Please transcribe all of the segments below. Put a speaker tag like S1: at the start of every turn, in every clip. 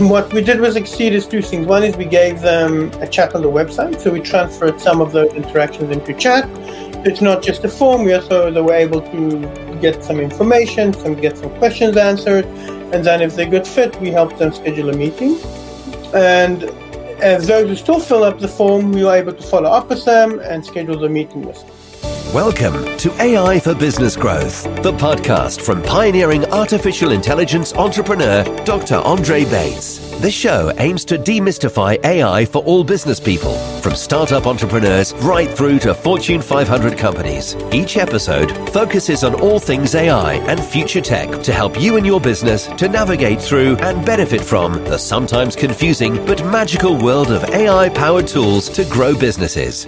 S1: What we did with Exceed is two things. One is we gave them a chat on the website, so we transferred some of those interactions into chat. It's not just a form. They were able to get some information, get some questions answered, and then if they're good fit, we help them schedule a meeting. And as those who still fill up the form, we are able to follow up with them and schedule the meeting with them.
S2: Welcome to AI for Business Growth, the podcast from pioneering artificial intelligence entrepreneur Dr. Andre Bates. This show aims to demystify AI for all business people, from startup entrepreneurs right through to Fortune 500 companies. Each episode focuses on all things AI and future tech to help you and your business to navigate through and benefit from the sometimes confusing but magical world of AI-powered tools to grow businesses.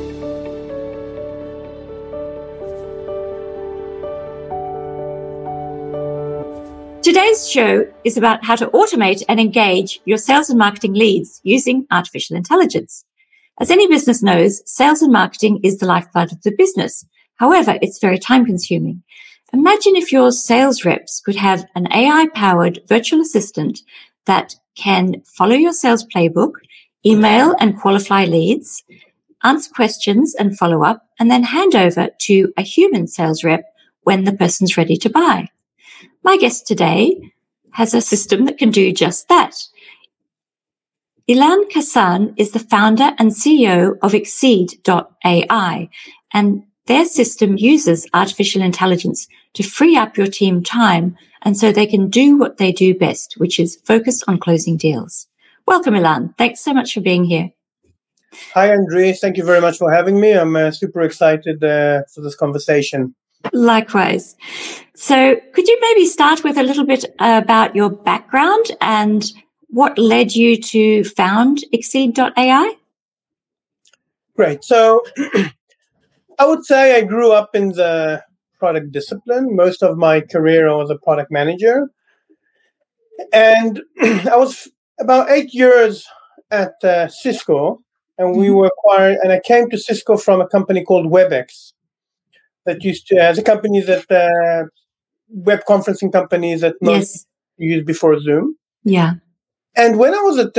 S3: Today's show is about how to automate and engage your sales and marketing leads using artificial intelligence. As any business knows, sales and marketing is the lifeblood of the business. However, it's very time-consuming. Imagine if your sales reps could have an AI-powered virtual assistant that can follow your sales playbook, email and qualify leads, answer questions and follow up, and then hand over to a human sales rep when the person's ready to buy. My guest today has a system that can do just that. Ilan Kassan is the founder and CEO of Exceed.ai, and their system uses artificial intelligence to free up your team time, and so they can do what they do best, which is focus on closing deals. Welcome, Ilan. Thanks so much for being here.
S1: Hi, Andre. Thank you very much for having me. I'm super excited for this conversation.
S3: Likewise. So could you maybe start with a little bit about your background and what led you to found Exceed.ai?
S1: Great. So I would say I grew up in the product discipline. Most of my career, I was a product manager. And I was about 8 years at Cisco, and we were acquired, and I came to Cisco from a company called WebEx. That used to, as a company that web conferencing companies that most used before Zoom.
S3: Yeah. And
S1: when I was at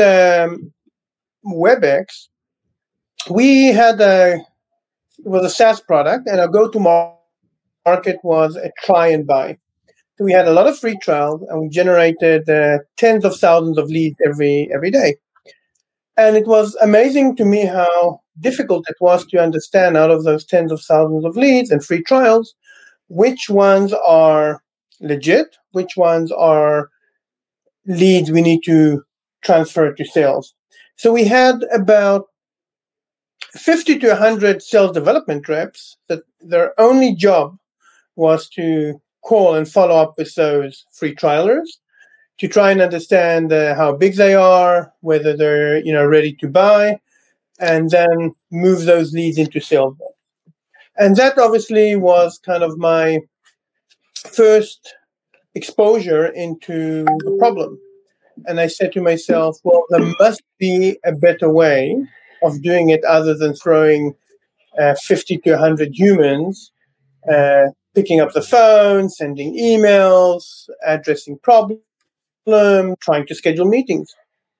S1: WebEx, we had it was a SaaS product, and our go-to-market was a try and buy. So we had a lot of free trials, and we generated tens of thousands of leads every day. And it was amazing to me how difficult it was to understand out of those tens of thousands of leads and free trials, which ones are legit, which ones are leads we need to transfer to sales. So we had about 50 to 100 sales development reps that their only job was to call and follow up with those free trialers to try and understand how big they are, whether they're ready to buy, and then move those leads into sales. And that obviously was kind of my first exposure into the problem. And I said to myself, well, there must be a better way of doing it other than throwing 50 to 100 humans, picking up the phone, sending emails, addressing problems, trying to schedule meetings.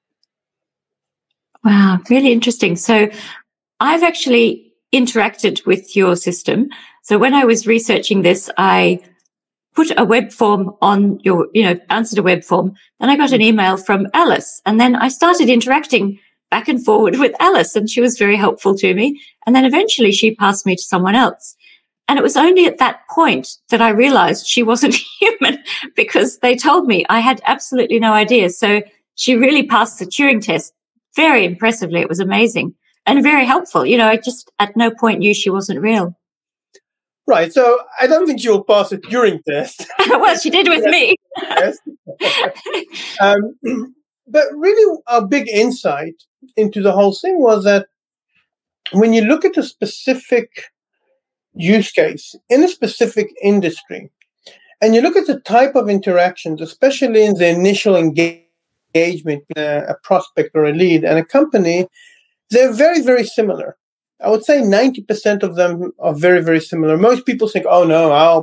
S3: Wow, really interesting. So I've actually interacted with your system. So when I was researching this, I put a web form on answered a web form. Then I got an email from Alice. And then I started interacting back and forward with Alice, and she was very helpful to me. And then eventually she passed me to someone else. And it was only at that point that I realized she wasn't human, because they told me I had absolutely no idea. So she really passed the Turing test very impressively. It was amazing and very helpful. I just at no point knew she wasn't real.
S1: Right. So I don't think she'll pass a Turing test.
S3: Well, she did with me.
S1: But really, a big insight into the whole thing was that when you look at a specific use case in a specific industry, and you look at the type of interactions, especially in the initial engagement with a prospect or a lead and a company, they're very, very similar. I would say 90% of them are very, very similar. Most people think, oh no, our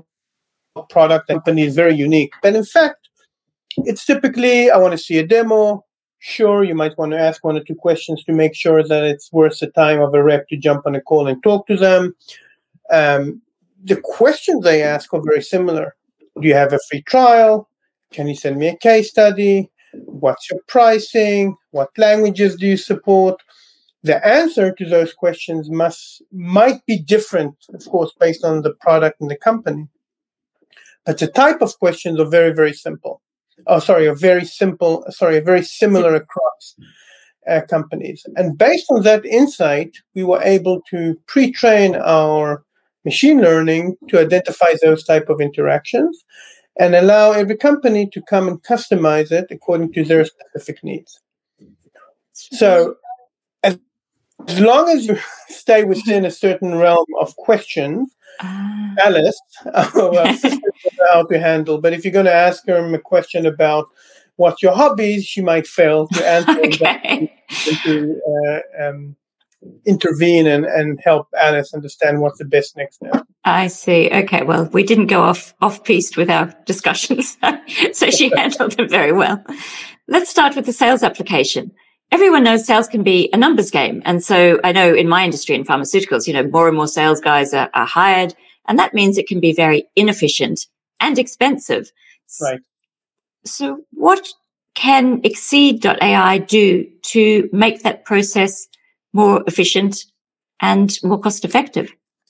S1: product company is very unique. But in fact, it's typically, I want to see a demo, Sure, you might want to ask one or two questions to make sure that it's worth the time of a rep to jump on a call and talk to them. The questions they ask are very similar. Do you have a free trial? Can you send me a case study? What's your pricing? What languages do you support? The answer to those questions might be different, of course, based on the product and the company. But the type of questions are very, very simple. Very similar across companies. And based on that insight, we were able to pre-train our machine learning to identify those type of interactions and allow every company to come and customize it according to their specific needs. So as long as you stay within a certain realm of questions, Alice, our assistant, will help you handle. But if you're going to ask her a question about what's your hobbies, she might fail to answer
S3: Okay.
S1: to intervene and help Alice understand what's the best next step.
S3: I see. Okay. Well, we didn't go off-piste with our discussions, so she handled them very well. Let's start with the sales application. Everyone knows sales can be a numbers game. And so I know in my industry, in pharmaceuticals, more and more sales guys are hired, and that means it can be very inefficient and expensive.
S1: Right.
S3: So what can Exceed.ai do to make that process more efficient and more cost effective?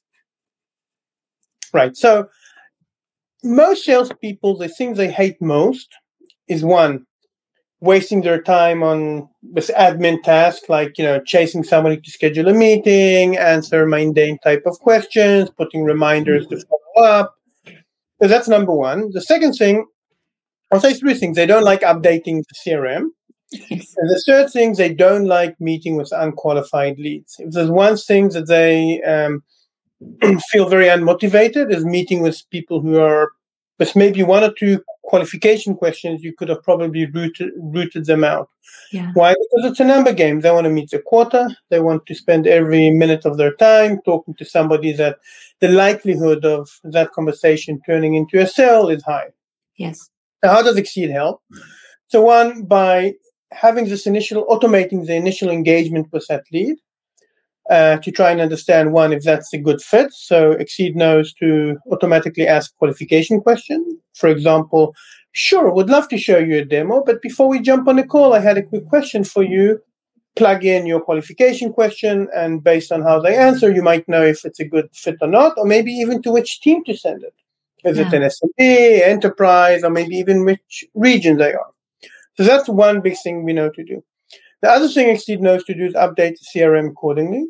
S1: Right. So most salespeople, the thing they hate most is one, wasting their time on this admin task, like, chasing somebody to schedule a meeting, answer mundane type of questions, putting reminders to follow up. So that's number one. The second thing, I'll say three things. They don't like updating the CRM.
S3: Yes.
S1: And the third thing, they don't like meeting with unqualified leads. If there's one thing that they feel very unmotivated, is meeting with people who are with maybe one or two qualification questions, you could have probably rooted them out.
S3: Yeah.
S1: Why? Because it's a number game. They want to meet the quota. They want to spend every minute of their time talking to somebody that the likelihood of that conversation turning into a sale is high.
S3: Yes.
S1: Now, how does Exceed help? So one, by having automating the initial engagement with that lead, to try and understand, one, if that's a good fit. So Exceed knows to automatically ask qualification questions. For example, sure, would love to show you a demo, but before we jump on the call, I had a quick question for you. Plug in your qualification question, and based on how they answer, you might know if it's a good fit or not, or maybe even to which team to send it. Is it an SMB, enterprise, or maybe even which region they are? So that's one big thing we know to do. The other thing Exceed knows to do is update the CRM accordingly.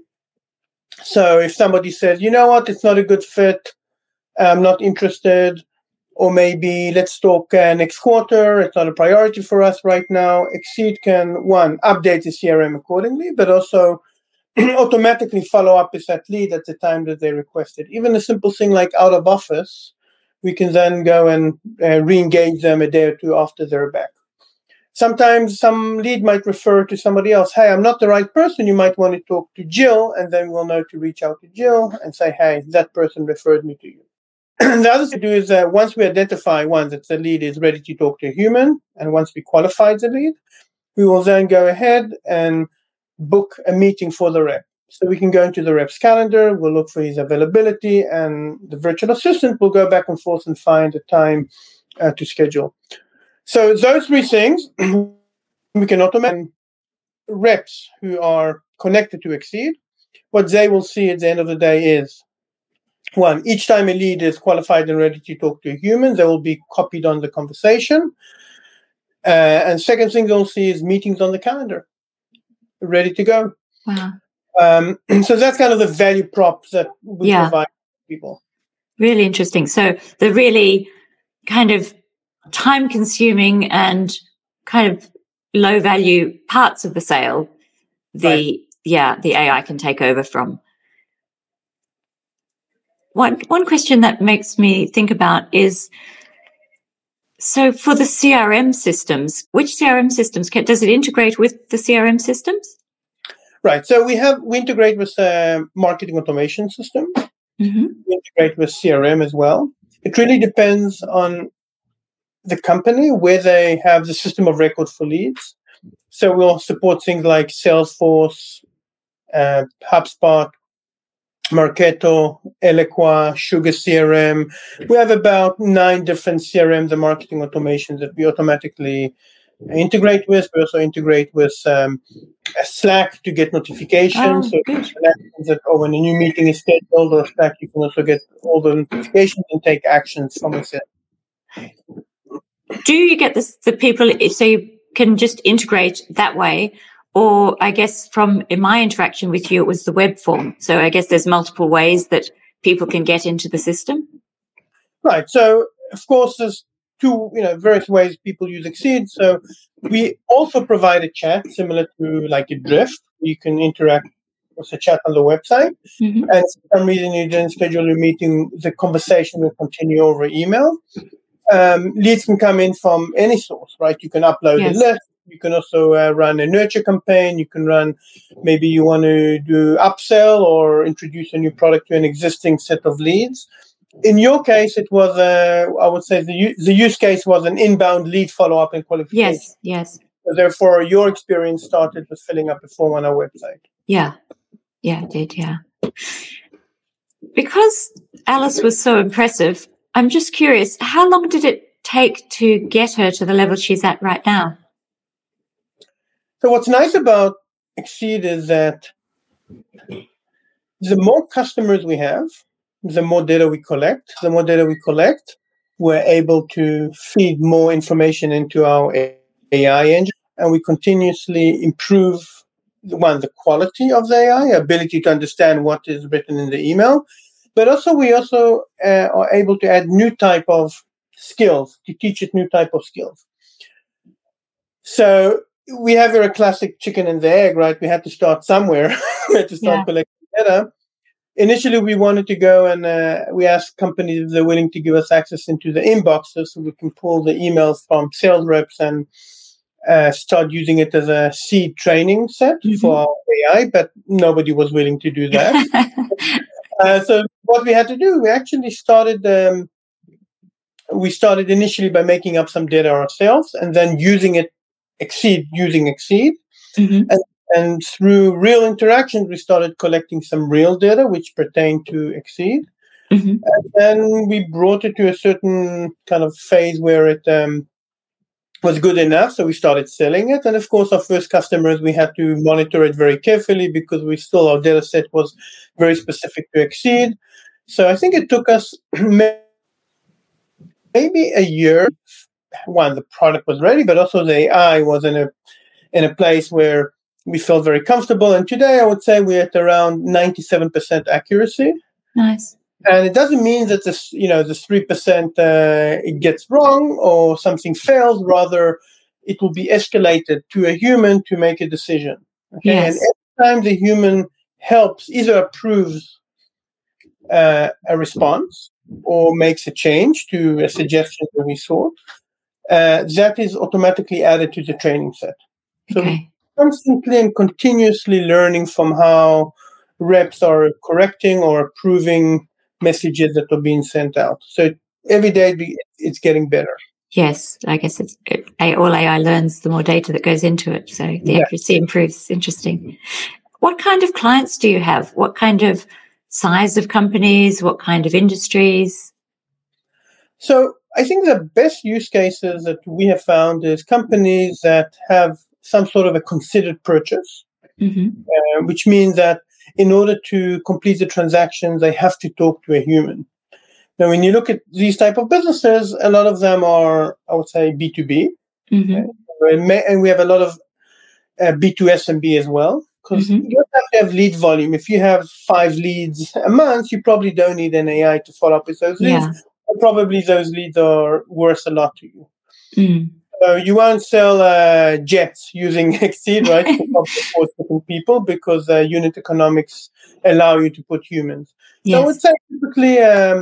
S1: So if somebody says, you know what, it's not a good fit, I'm not interested, or maybe let's talk next quarter, it's not a priority for us right now, Exceed can, one, update the CRM accordingly, but also automatically follow up with that lead at the time that they requested. Even a simple thing like out of office, we can then go and re-engage them a day or two after they're back. Sometimes some lead might refer to somebody else. Hey, I'm not the right person. You might want to talk to Jill, and then we'll know to reach out to Jill and say, hey, that person referred me to you. The other thing to do is once we identify, one, that the lead is ready to talk to a human, and once we qualify the lead, we will then go ahead and book a meeting for the rep. So we can go into the rep's calendar, we'll look for his availability, and the virtual assistant will go back and forth and find a time to schedule. So those three things, we can automate. Reps who are connected to Exceed, what they will see at the end of the day is, one, each time a lead is qualified and ready to talk to a human, they will be copied on the conversation. And second thing they'll see is meetings on the calendar, ready to go.
S3: Wow.
S1: So that's kind of the value prop that we provide people.
S3: Really interesting. So the really kind of time-consuming and kind of low-value parts of the sale, the AI can take over from. One question that makes me think about is, so for the CRM systems, which CRM systems does it integrate with the CRM systems?
S1: Right. So we integrate with marketing automation systems. Mm-hmm. We integrate with CRM as well. It really depends on the company where they have the system of record for leads. So we'll support things like Salesforce, HubSpot, Marketo, Eloqua, Sugar CRM. We have about 9 different CRMs and marketing automations that we automatically integrate with. We also integrate with Slack to get notifications. So Slack means that when a new meeting is scheduled or Slack, you can also get all the notifications and take actions from within.
S3: Do you get the people, so you can just integrate that way? Or I guess in my interaction with you, it was the web form. So I guess there's multiple ways that people can get into the system.
S1: Right. So, of course, there's two, various ways people use Exceed. So we also provide a chat similar to like a Drift. You can interact with a chat on the website. Mm-hmm. And if for some reason you didn't schedule a meeting, the conversation will continue over email. Leads can come in from any source, right? You can upload a list. You can also run a nurture campaign. You can run, maybe you want to do upsell or introduce a new product to an existing set of leads. In your case, it was, I would say the use case was an inbound lead follow-up and qualification.
S3: Yes.
S1: So therefore, your experience started with filling up a form on our website.
S3: Yeah, it did, yeah. Because Alice was so impressive, I'm just curious, how long did it take to get her to the level she's at right now?
S1: So what's nice about Exceed is that the more customers we have, the more data we collect. The more data we collect, we're able to feed more information into our AI engine, and we continuously improve, the quality of the AI, ability to understand what is written in the email, but also we are able to add new type of skills, to teach it new type of skills. So we have a classic chicken and the egg, right? We had to start somewhere. We had to start collecting data. Initially, we wanted to go and we asked companies if they're willing to give us access into the inboxes so we can pull the emails from sales reps and start using it as a seed training set for AI, but nobody was willing to do that. So what we had to do, we actually started initially by making up some data ourselves and then using Exceed. And through real interactions, we started collecting some real data which pertained to Exceed. And then we brought it to a certain kind of phase where it was good enough. So we started selling it. And of course, our first customers, we had to monitor it very carefully because our data set was very specific to Exceed. So I think it took us maybe a year. One, the product was ready, but also the AI was in a place where we felt very comfortable. And today, I would say we're at around 97% accuracy.
S3: Nice.
S1: And it doesn't mean that this 3% it gets wrong or something fails. Rather, it will be escalated to a human to make a decision. Okay? Yes. And every time the human helps, either approves a response or makes a change to a suggestion that we saw, that is automatically added to the training set. So constantly and continuously learning from how reps are correcting or approving messages that are being sent out. So every day it's getting better.
S3: Yes, I guess all AI learns, the more data that goes into it. So the accuracy improves. Interesting. What kind of clients do you have? What kind of size of companies? What kind of industries?
S1: So I think the best use cases that we have found is companies that have some sort of a considered purchase, which means that in order to complete the transactions, they have to talk to a human. Now, when you look at these type of businesses, a lot of them are, I would say, B2B. Okay? And we have a lot of B2SMB as well, because you don't have to have lead volume. If you have 5 leads a month, you probably don't need an AI to follow up with those leads. And probably those leads are worth a lot to you. So you won't sell jets using Exceed, right? For different people because unit economics allow you to put humans. So I would say typically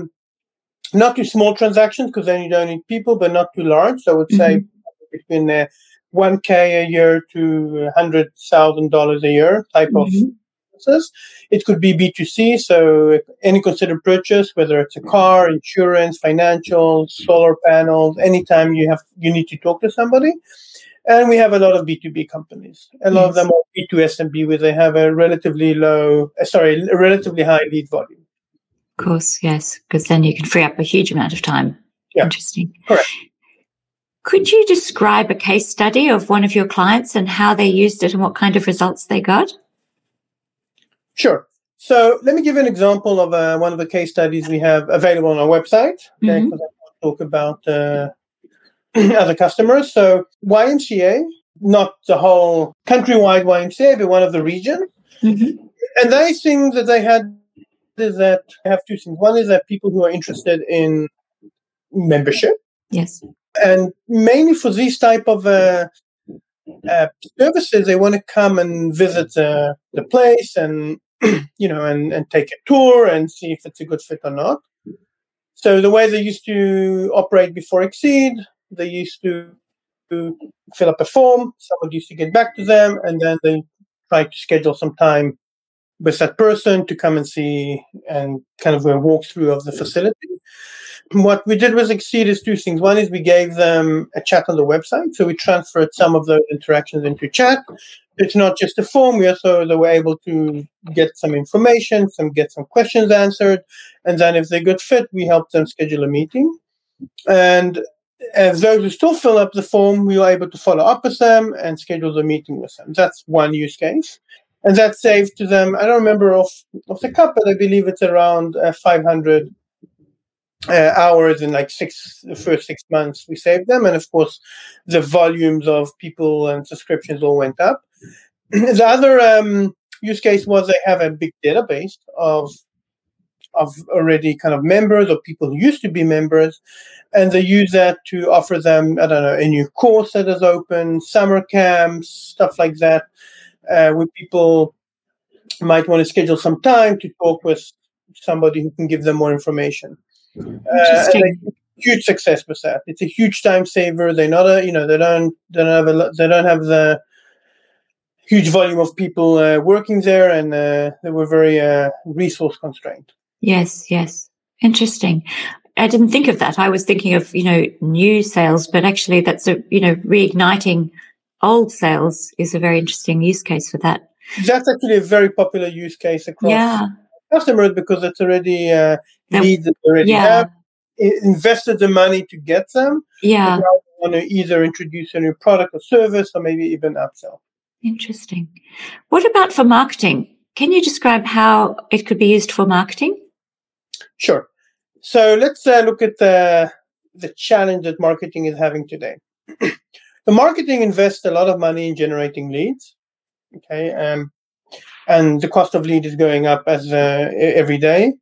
S1: not too small transactions because then you don't need people, but not too large. So I would say between $1,000 a year to $100,000 a year type of businesses. It could be B2C, so any considered purchase, whether it's a car, insurance, financial, solar panels, anytime you need to talk to somebody. And we have a lot of B2B companies. A lot of them are B2 SMB, where they have a relatively high lead volume.
S3: Of course, yes, because then you can free up a huge amount of time.
S1: Yeah.
S3: Interesting.
S1: Correct.
S3: Could you describe a case study of one of your clients and how they used it and what kind of results they got?
S1: Sure. So let me give you an example of one of the case studies we have available on our website. Okay, because I want to talk about other customers. So YMCA, not the whole countrywide YMCA, but one of the region. And they think that they have two things. One is that people who are interested in membership.
S3: Yes.
S1: And mainly for these type of services, they want to come and visit the place and and take a tour and see if it's a good fit or not. So the way they used to operate before Exceed, they used to fill up a form. Someone used to get back to them, and then they try to schedule some time with that person to come and see and kind of a walkthrough of the facility. What we did with Exceed is two things. One is we gave them a chat on the website. So we transferred some of those interactions into chat. It's not just a form. They were able to get some information, get some questions answered. And then if they're good fit, we help them schedule a meeting. And as those who still fill up the form, we were able to follow up with them and schedule the meeting with them. That's one use case. And that saved to them, I don't remember off the cup, but I believe it's around 500 hours in the first 6 months we saved them. And of course, the volumes of people and subscriptions all went up. The other use case was they have a big database of already kind of members or people who used to be members, and they use that to offer them, a new course that is open, summer camps, stuff like that, where people might want to schedule some time to talk with somebody who can give them more information. And huge success with that. It's a huge time saver. They're not they don't have the huge volume of people working there, and they were very resource constrained.
S3: Yes. Interesting. I didn't think of that. I was thinking of, new sales, but actually that's reigniting old sales is a very interesting use case for that.
S1: That's actually a very popular use case across customers because it's already leads that they already have. Invested the money to get them. Yeah. And now they want to either introduce a new product or service or maybe even upsell.
S3: Interesting. What about for marketing? Can you describe how it could be used for marketing?
S1: Sure. So let's look at the challenge that marketing is having today. The marketing invests a lot of money in generating leads. Okay. And the cost of lead is going up as every day.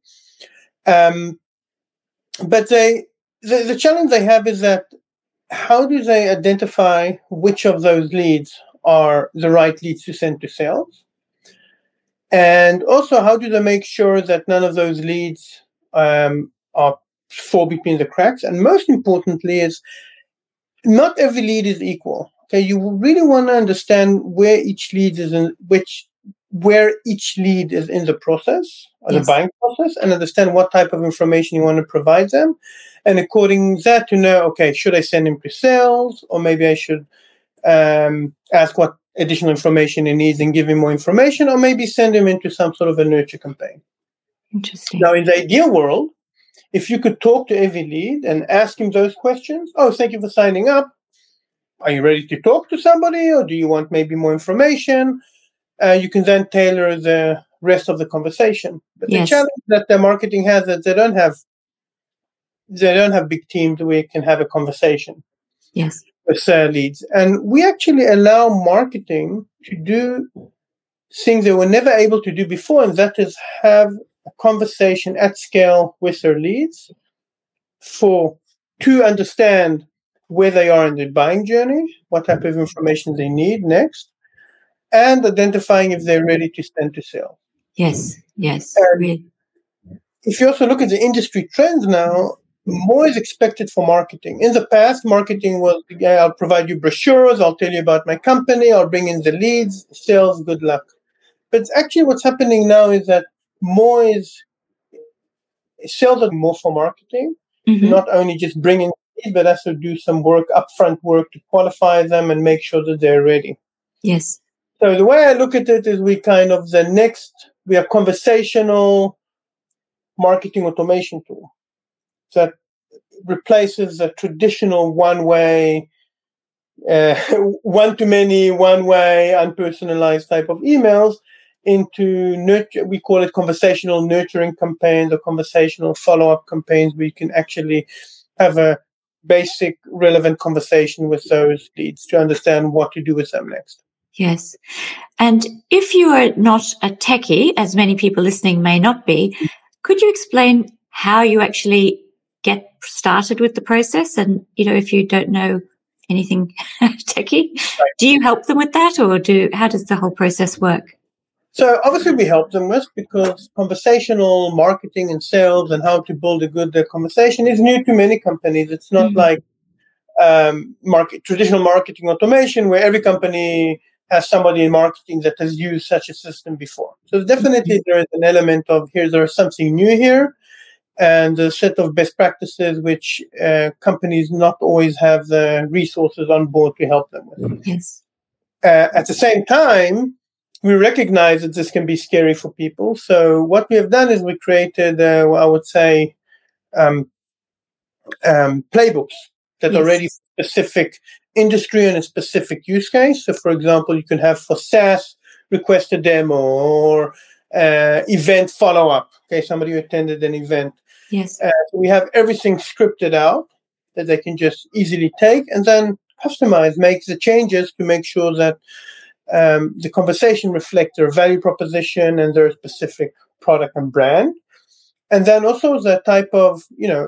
S1: But the challenge they have is that how do they identify which of those leads are the right leads to send to sales? And also, how do they make sure that none of those leads fall between the cracks? And most importantly is not every lead is equal. Okay, you really want to understand where each lead is in the process, or the buying process, and understand what type of information you want to provide them. And according to that, to know, okay, should I send him to sales, or maybe I should ask what additional information he needs and give him more information, or maybe send him into some sort of a nurture campaign.
S3: Interesting.
S1: Now, in the ideal world, if you could talk to every lead and ask him those questions, thank you for signing up. Are you ready to talk to somebody, or do you want maybe more information? You can then tailor the rest of the conversation. But the challenge that the marketing has is they don't have big teams where you can have a conversation with leads. And we actually allow marketing to do things they were never able to do before, and that is have a conversation at scale with their leads to understand where they are in the buying journey, what type of information they need next, and identifying if they're ready to send to sale.
S3: Yes.
S1: If you also look at the industry trends now, more is expected for marketing. In the past, marketing was, I'll provide you brochures, I'll tell you about my company, I'll bring in the leads, sales, good luck. But actually what's happening now is that sales are more for marketing, not only just bringing lead, but also do some upfront work to qualify them and make sure that they're ready.
S3: Yes.
S1: So the way I look at it is we are conversational marketing automation tool that replaces the traditional one-way, one-to-many, one-way, unpersonalized type of emails into we call it conversational nurturing campaigns or conversational follow-up campaigns where you can actually have a basic relevant conversation with those leads to understand what to do with them next.
S3: Yes. And if you are not a techie, as many people listening may not be, could you explain how you actually get started with the process? And, if you don't know anything techie, right, do you help them with that, or how does the whole process work?
S1: So obviously we help them with, because conversational marketing and sales and how to build a good conversation is new to many companies. It's not like traditional marketing automation where every company has somebody in marketing that has used such a system before. So definitely there is an element of there's something new here, and a set of best practices which companies not always have the resources on board to help them with.
S3: Yes.
S1: At the same time, we recognize that this can be scary for people. So what we have done is we created, I would say, playbooks that are ready for specific industry and a specific use case. So, for example, you can have for SaaS, request a demo or event follow-up. Okay, somebody who attended an event.
S3: Yes.
S1: So we have everything scripted out that they can just easily take and then customize, make the changes to make sure that the conversation reflects their value proposition and their specific product and brand. And then also the type of,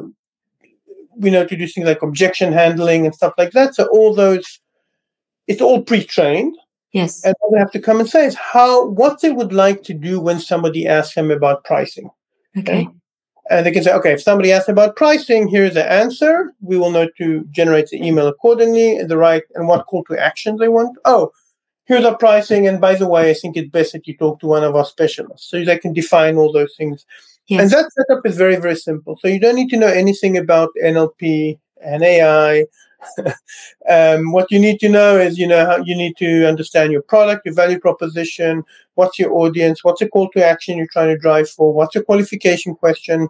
S1: we know to do things like objection handling and stuff like that. So all those, it's all pre-trained.
S3: Yes.
S1: And what they have to come and say is what they would like to do when somebody asks them about pricing.
S3: Okay.
S1: And they can say, okay, if somebody asks about pricing, here's the answer. We will know to generate the email accordingly and what call to action they want. Oh, here's our pricing. And by the way, I think it's best that you talk to one of our specialists. So they can define all those things. Yes. And that setup is very, very simple. So you don't need to know anything about NLP and AI. What you need to know is, how you need to understand your product, your value proposition, what's your audience, what's the call to action you're trying to drive for, what's your qualification question,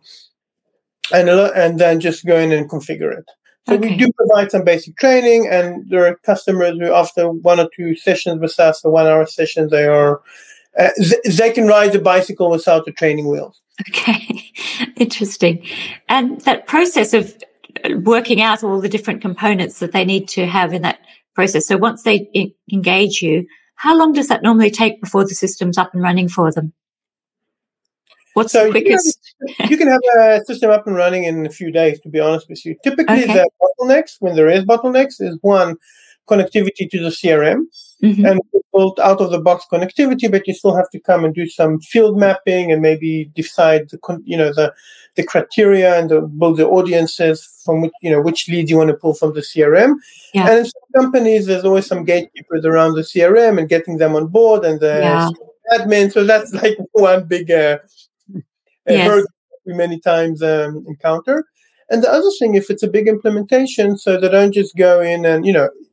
S1: and then just go in and configure it. So we do provide some basic training, and there are customers who, after 1 or 2 sessions with us, the 1-hour sessions, they can ride the bicycle without the training wheels.
S3: Okay, interesting. And that process of working out all the different components that they need to have in that process. So once they engage you, how long does that normally take before the system's up and running for them? What's the quickest?
S1: You can have a system up and running in a few days, to be honest with you. Typically, the bottlenecks, when there is bottlenecks, is one, connectivity to the CRM. Mm-hmm. And build out-of-the-box connectivity, but you still have to come and do some field mapping and maybe decide the criteria and build the audiences from which leads you want to pull from the CRM. Yeah. And in some companies, there's always some gatekeepers around the CRM and getting them on board and the admin. So that's like one big hurdle we many times encounter. And the other thing, if it's a big implementation, so they don't just go in and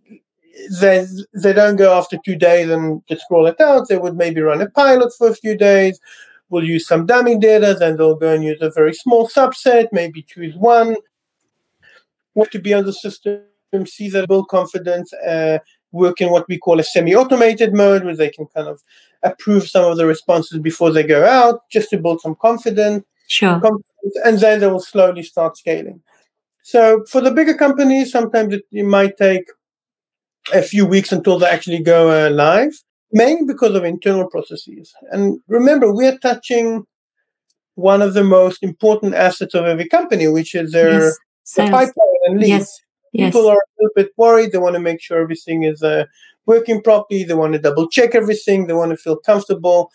S1: they don't go after 2 days and just roll it out. They would maybe run a pilot for a few days. We'll use some dummy data. Then they'll go and use a very small subset, maybe choose one. What to be on the system, see that build confidence, work in what we call a semi-automated mode, where they can kind of approve some of the responses before they go out, just to build some confidence.
S3: Sure.
S1: And then they will slowly start scaling. So for the bigger companies, sometimes it might take a few weeks until they actually go live, mainly because of internal processes. And remember, we are touching one of the most important assets of every company, which is their pipeline and leads.
S3: Yes.
S1: People are a little bit worried. They want to make sure everything is working properly. They want to double check everything. They want to feel comfortable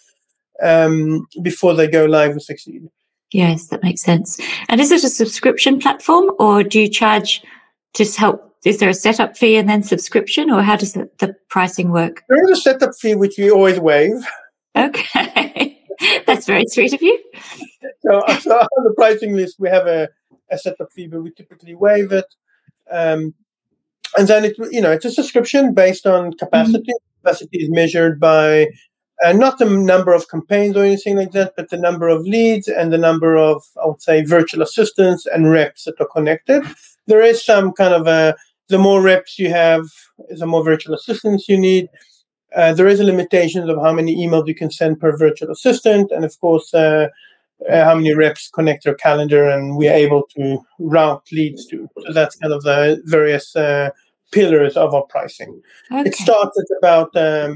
S1: before they go live and succeed.
S3: Yes, that makes sense. And is it a subscription platform, or do you charge to help? Is there a setup fee and then subscription, or how does the pricing work?
S1: There is a setup fee, which we always waive.
S3: Okay. That's very sweet of you.
S1: So on the pricing list, we have a setup fee, but we typically waive it. And then it's a subscription based on capacity. Capacity is measured by not the number of campaigns or anything like that, but the number of leads and the number of, I would say, virtual assistants and reps that are connected. There is some kind of the more reps you have, the more virtual assistants you need. There is a limitation of how many emails you can send per virtual assistant, and of course, how many reps connect their calendar, and we are able to route leads to. So that's kind of the various pillars of our pricing. Okay. It starts at about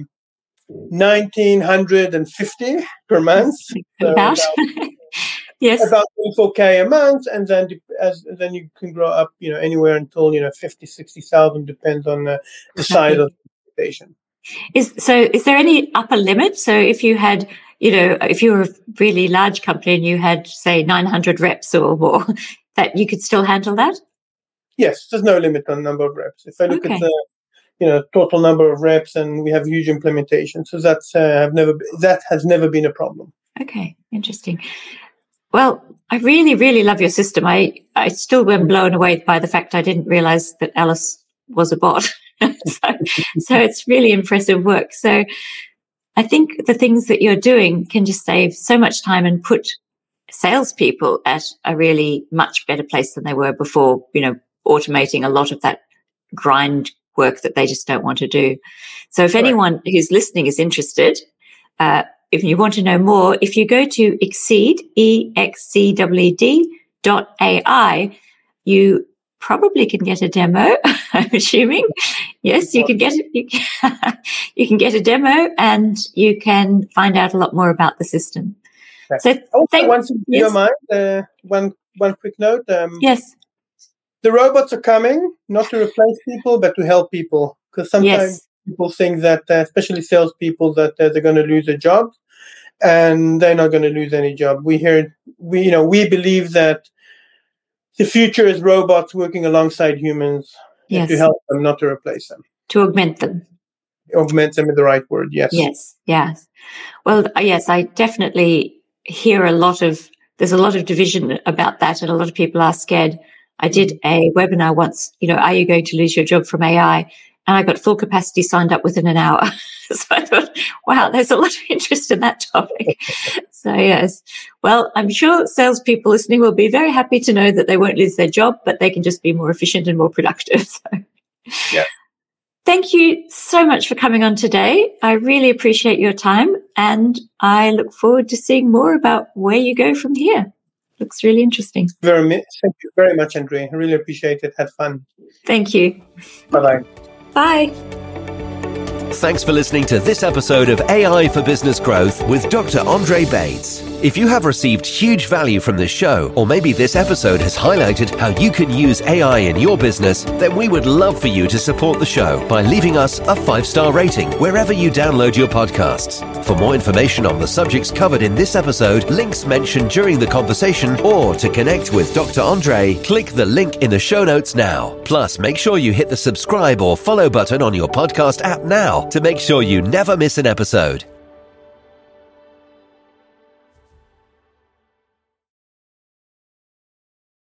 S1: 1,950 per month. So
S3: yes,
S1: about 24K a month, and then then you can grow up, anywhere until 50, 60,000, depends on the size of the organization.
S3: Is there any upper limit? So if you had, if you were a really large company and you had, say, 900 reps or more, that you could still handle that?
S1: Yes, there's no limit on number of reps. If I look at the total number of reps, and we have huge implementation, so that has never been a problem.
S3: Okay, interesting. Well, I really, really love your system. I still am blown away by the fact I didn't realize that Alice was a bot. So it's really impressive work. So I think the things that you're doing can just save so much time and put salespeople at a really much better place than they were before, automating a lot of that grind work that they just don't want to do. So if anyone who's listening is interested, if you want to know more, if you go to Exceed, EXCWD.ai, you probably can get a demo, I'm assuming. Yes, you can get it. You can get a demo, and you can find out a lot more about the system.
S1: Okay. So, once in your mind, one quick note.
S3: Yes.
S1: The robots are coming not to replace people, but to help people. Because sometimes people think that, especially salespeople, that they're going to lose a job, and they're not going to lose any job. We believe that the future is robots working alongside humans to help them, not to replace them.
S3: To augment them.
S1: Augment them is the right word, yes.
S3: Yes. Well, yes, I definitely hear there's a lot of division about that, and a lot of people are scared. I did a webinar once, are you going to lose your job from AI? And I got full capacity signed up within an hour. So I thought, wow, there's a lot of interest in that topic. So yes. Well, I'm sure salespeople listening will be very happy to know that they won't lose their job, but they can just be more efficient and more productive. So.
S1: Yeah.
S3: Thank you so much for coming on today. I really appreciate your time, and I look forward to seeing more about where you go from here. Looks really interesting.
S1: Thank you very much, Andre. I really appreciate it. Had fun.
S3: Thank you.
S1: Bye-bye.
S3: Bye.
S2: Thanks for listening to this episode of AI for Business Growth with Dr. Andre Bates. If you have received huge value from this show, or maybe this episode has highlighted how you can use AI in your business, then we would love for you to support the show by leaving us a 5-star rating wherever you download your podcasts. For more information on the subjects covered in this episode, links mentioned during the conversation, or to connect with Dr. Andre, click the link in the show notes now. Plus, make sure you hit the subscribe or follow button on your podcast app now to make sure you never miss an episode.